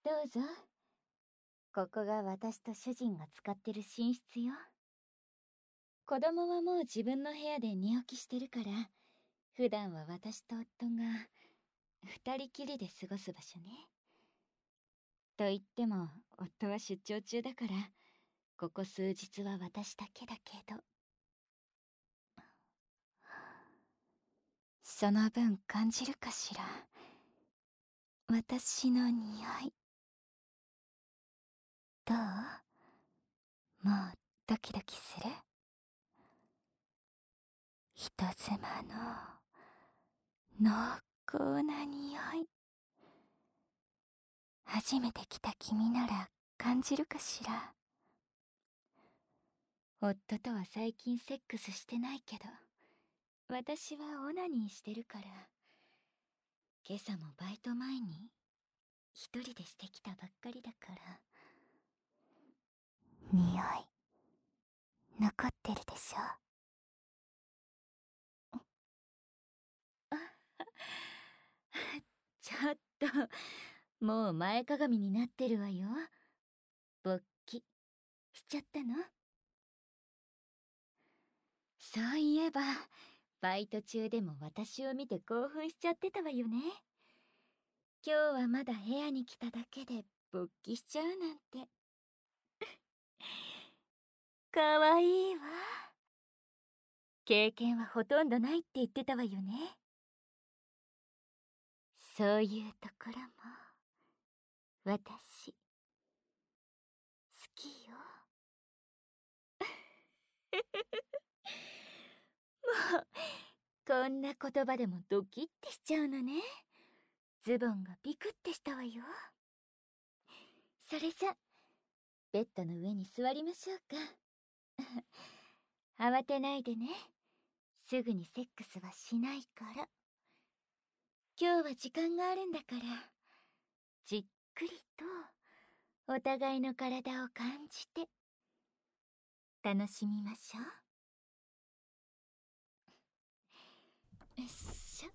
どうぞ。ここが私と主人が使ってる寝室よ。子供はもう自分の部屋で寝起きしてるから、普段は私と夫が二人きりで過ごす場所ね。と言っても、夫は出張中だから、ここ数日は私だけだけど。その分感じるかしら。私の匂い。どう？もうドキドキする？人妻の濃厚な匂い。初めて来た君なら感じるかしら。夫とは最近セックスしてないけど、私はオナニーしてるから。今朝もバイト前に一人でしてきたばっかりだから。匂い残ってるでしょ。ちょっと、もう前かがみになってるわよ。勃起しちゃったの？そういえば、バイト中でも私を見て興奮しちゃってたわよね。今日はまだ部屋に来ただけで勃起しちゃうなんて。かわいいわ。経験はほとんどないって言ってたわよね。そういうところも私好きよ。もうこんな言葉でもドキッてしちゃうのね。ズボンがビクってしたわよ。それじゃベッドの上に座りましょうか。慌てないでね。すぐにセックスはしないから。今日は時間があるんだから、じっくりとお互いの体を感じて楽しみましょう。よっしょ。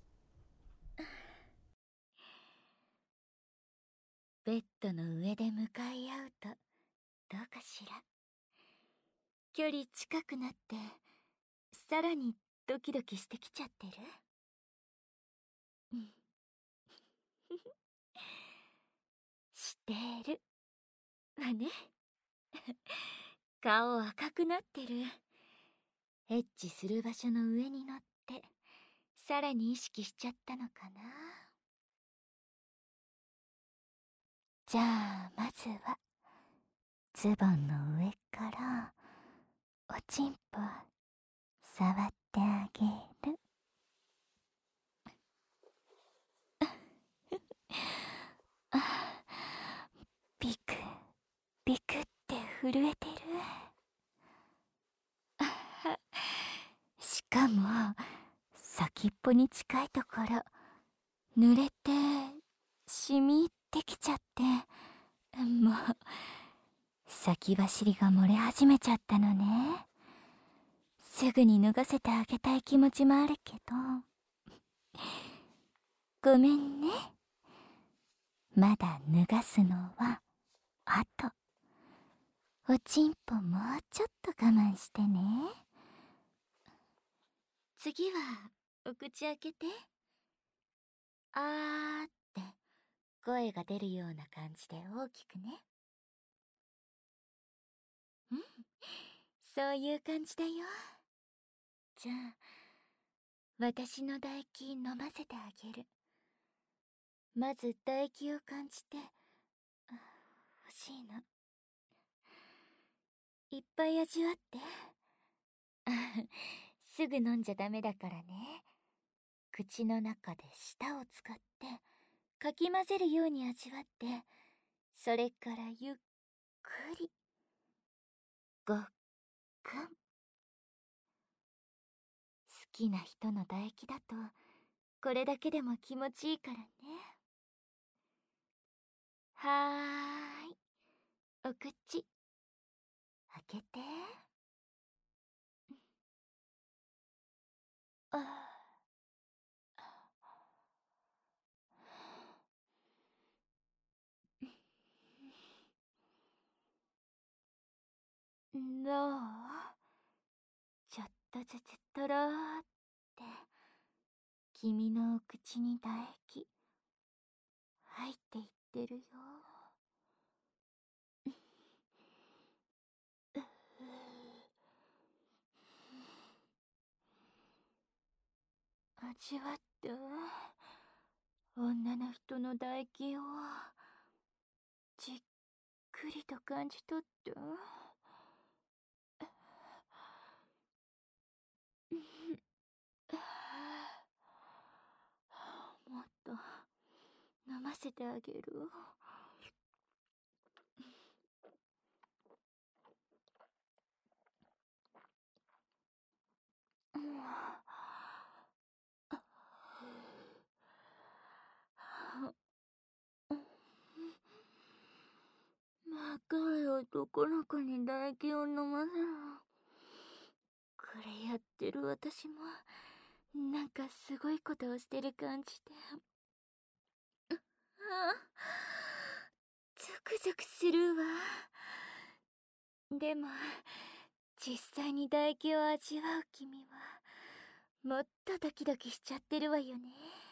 ベッドの上で向かい合うとどうかしら。距離近くなってさらにドキドキしてきちゃってる？してるわね。顔赤くなってる。エッチする場所の上に乗ってさらに意識しちゃったのかな。じゃあまずはズボンの上からおちんぽ触ってあげる。あ、ビクビクって震えてる。しかも先っぽに近いところ濡れて染み入ってきちゃって、もう先走りが漏れ始めちゃったのね。すぐに脱がせてあげたい気持ちもあるけど、ごめんね。まだ脱がすのはあと。おちんぽもうちょっと我慢してね。次はお口開けて。あーって声が出るような感じで大きくね。うん、そういう感じだよ。じゃあ私の唾液飲ませてあげる。まず唾液を感じて欲しいの。いっぱい味わって。すぐ飲んじゃダメだからね。口の中で舌を使ってかき混ぜるように味わって、それからゆっくりごっくん。好きな人の唾液だとこれだけでも気持ちいいからね。はーい、お口開けて。あどう？ちょっとずつとろーって君のお口に唾液入っていってるよ。味わって女の人の唾液をじっくりと感じ取ってもっと飲ませてあげる。若い男の子に唾液を飲ませる。これやってる私もなんかすごいことをしてる感じで、ゾクゾクするわ。でも実際に唾液を味わう君はもっとドキドキしちゃってるわよね。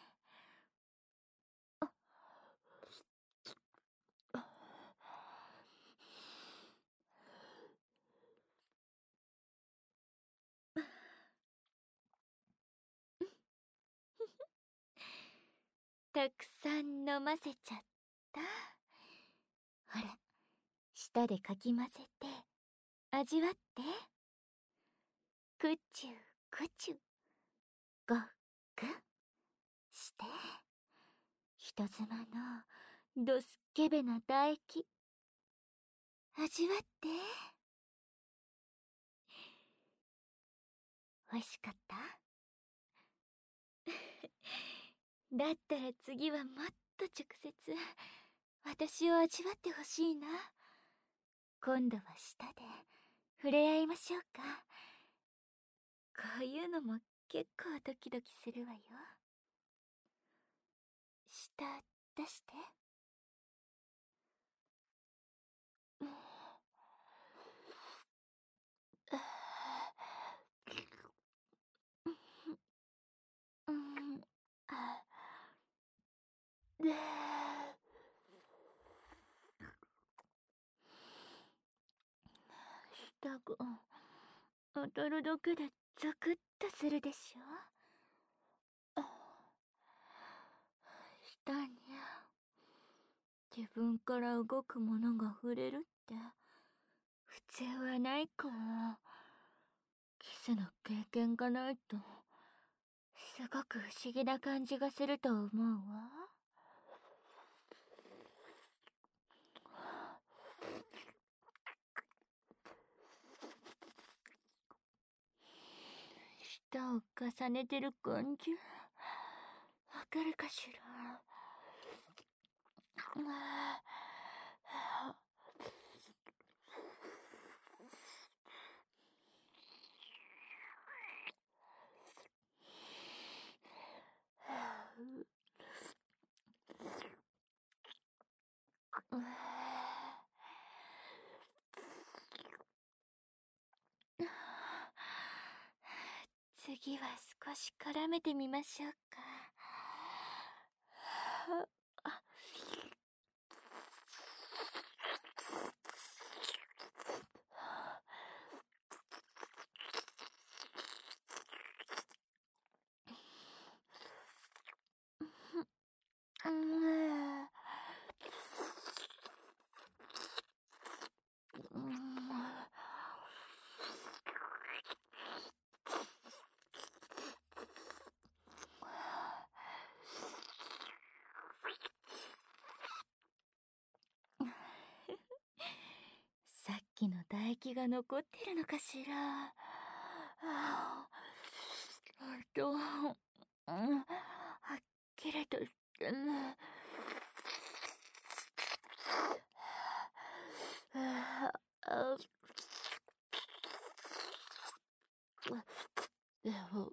たくさん飲ませちゃった。ほら、舌でかき混ぜて味わって。くちゅくちゅごっくして人妻のドスケベな唾液味わって。美味しかった？だったら次はもっと直接私を味わってほしいな。今度は舌で触れ合いましょうか。こういうのも結構ドキドキするわよ。舌出して。舌が当たるだけでゾクッとするでしょ。舌に自分から動くものが触れるって普通はないから、キスの経験がないとすごく不思議な感じがすると思うわ。舌を重ねてる感じわかるかしら。次は少し絡めてみましょうか。さっきの唾液が残ってるのかしら。はっきりとしてね。でも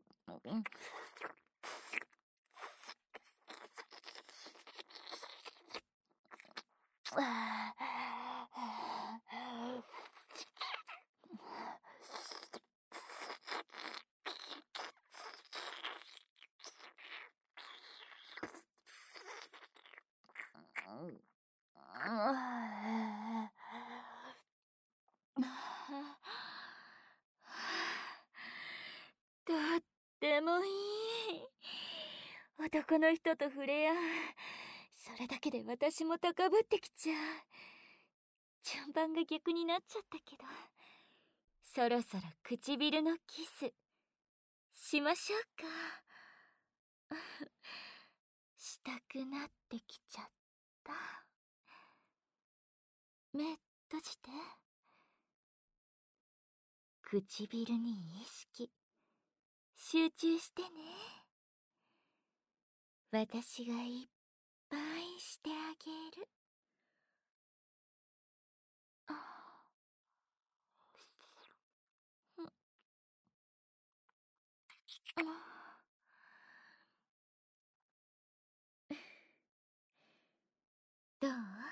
てもいい。男の人と触れ合う。それだけで私も高ぶってきちゃう。順番が逆になっちゃったけど、そろそろ唇のキスしましょうか。したくなってきちゃった。目閉じて。唇に意識集中してね。私がいっぱいしてあげる。どう？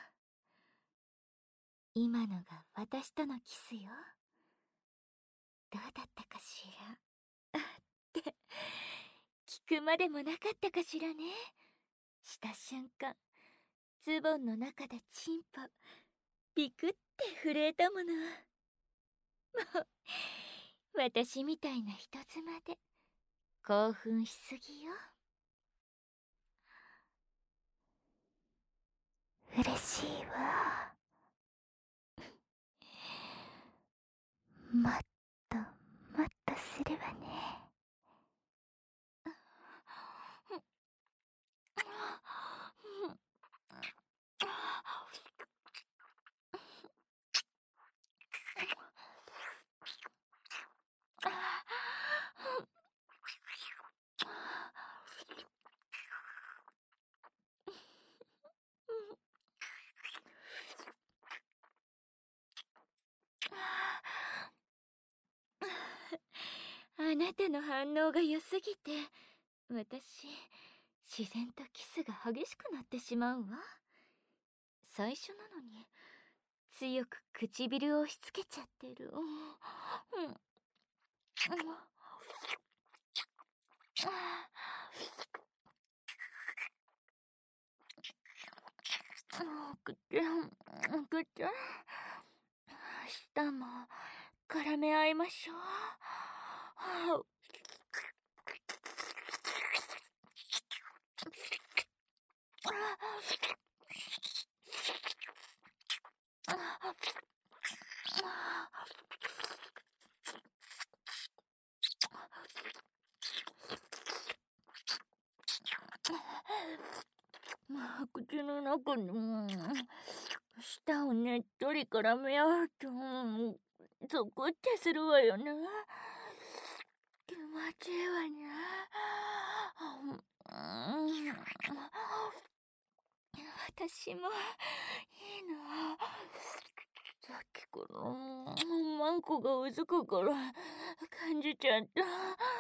今のが私とのキスよ。どうだったかしらって聞くまでもなかったかしらね。した瞬間、ズボンの中でチンポピクって震えたもの。もう私みたいな人妻で興奮しすぎよ。嬉しいわ。もっともっとするわね。あなたの反応が良すぎて、私、自然とキスが激しくなってしまうわ。最初なのに、強く唇を押し付けちゃってる。くちゃ舌も絡め合いましょう。口の中に舌をねっとり絡め合うとゾクってするわよね。気持ちいいわね。私もいいの。さっきからマンコがうずくから感じちゃった。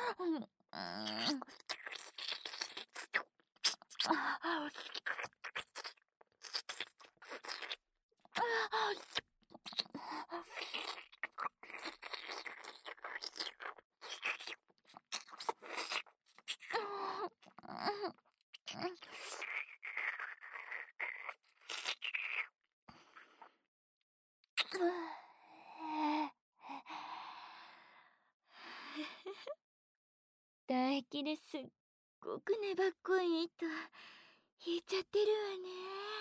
唾液ですっごく粘っこい糸引いちゃってるわね。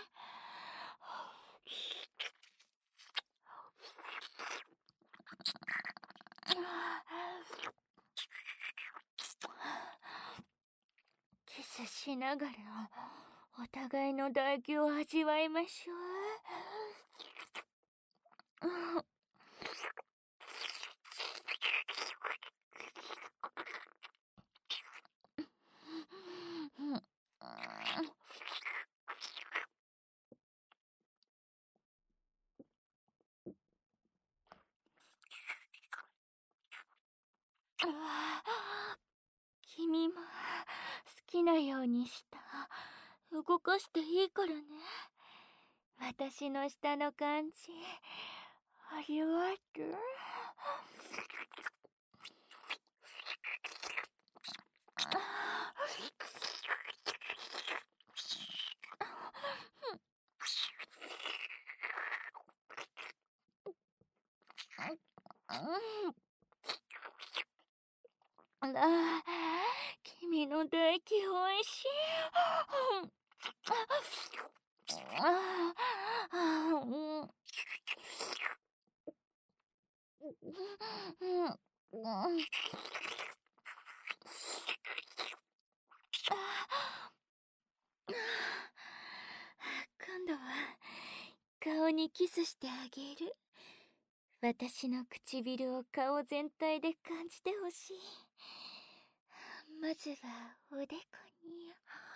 キスしながらお互いの唾液を味わいましょう。君も好きなようにした動かしていいからね。私の舌の感じ味わって。 君の唾液おいしい。今度は顔にキスしてあげる。私の唇を顔全体で感じてほしい。まずはおでこに。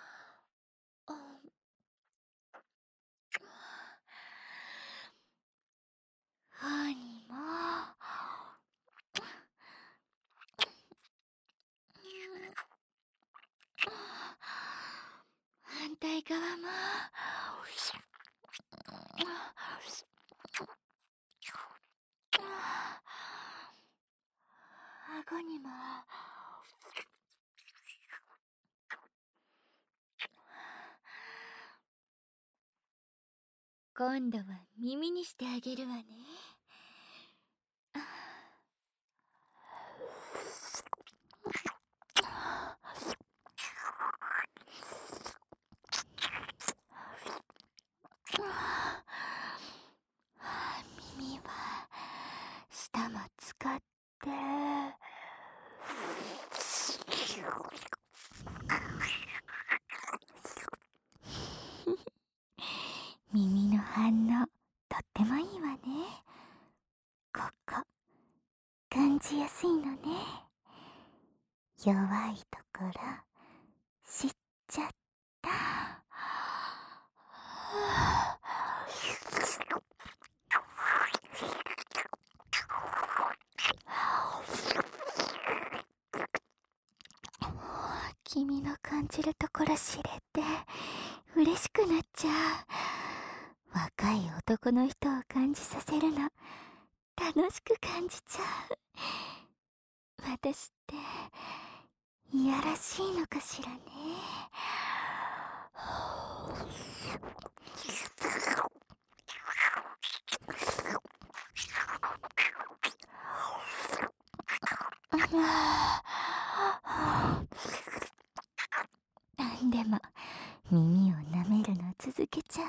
頬にも。反対側も。顎にも。今度は耳にしてあげるわね。耳は舌も使って耳の反応とってもいいわね。ここ感じやすいのね。弱いところ知っちゃった。君の感じるところ知れて嬉しくなっちゃう。若い男の人を感じさせるの楽しく感じちゃう。私っていやらしいのかしらね。でも耳を舐めるの続けちゃう。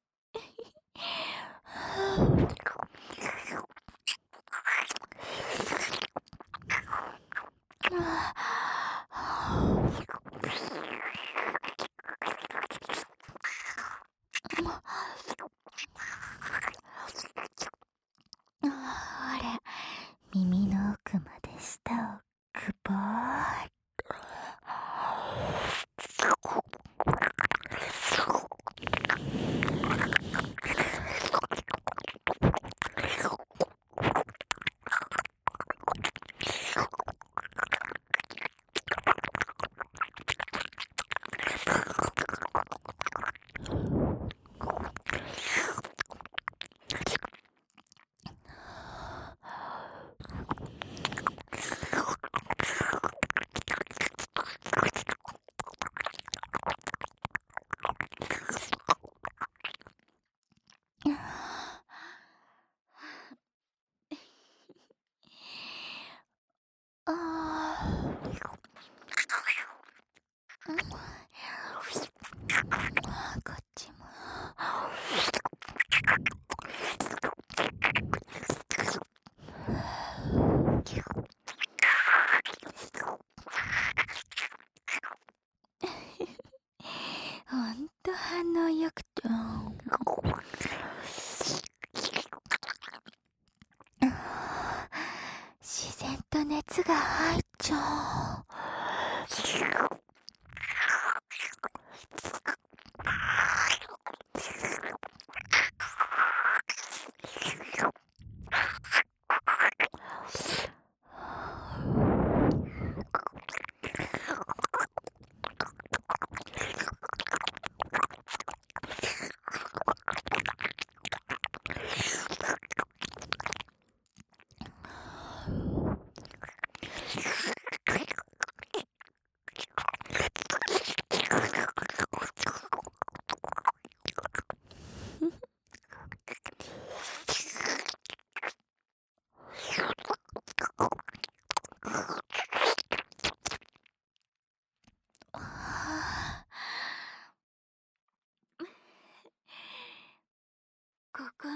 ほら、耳の奥まで舌をくぼーっ。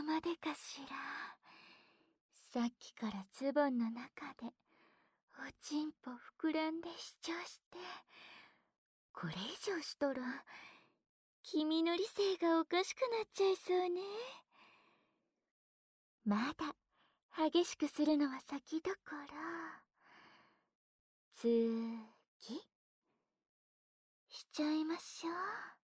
までかしら。さっきからズボンの中でおちんぽ膨らんで主張して、これ以上しとら君の理性がおかしくなっちゃいそうね。まだ激しくするのは先だから、次しちゃいましょう。